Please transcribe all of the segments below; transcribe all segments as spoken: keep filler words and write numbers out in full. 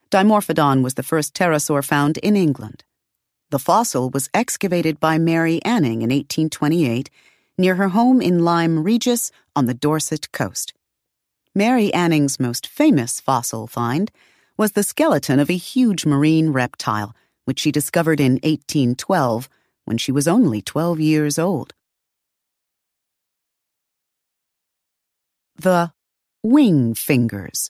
Dimorphodon was the first pterosaur found in England. The fossil was excavated by Mary Anning in eighteen twenty-eight near her home in Lyme Regis on the Dorset coast. Mary Anning's most famous fossil find was the skeleton of a huge marine reptile, which she discovered in eighteen twelve when she was only twelve years old. The wing fingers.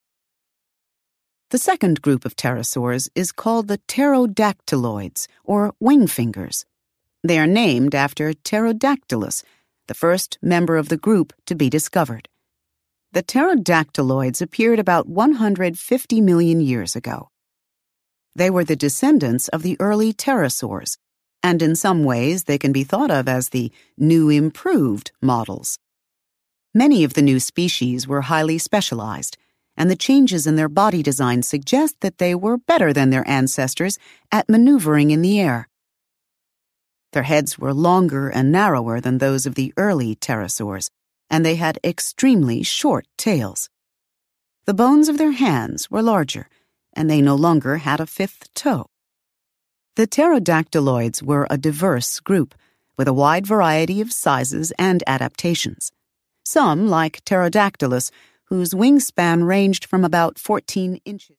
The second group of pterosaurs is called the pterodactyloids, or wing fingers. They are named after Pterodactylus, the first member of the group to be discovered. The pterodactyloids appeared about one hundred fifty million years ago. They were the descendants of the early pterosaurs, and in some ways they can be thought of as the new improved models. Many of the new species were highly specialized, and the changes in their body design suggest that they were better than their ancestors at maneuvering in the air. Their heads were longer and narrower than those of the early pterosaurs, and they had extremely short tails. The bones of their hands were larger, and they no longer had a fifth toe. The pterodactyloids were a diverse group, with a wide variety of sizes and adaptations. Some, like Pterodactylus, whose wingspan ranged from about fourteen inches.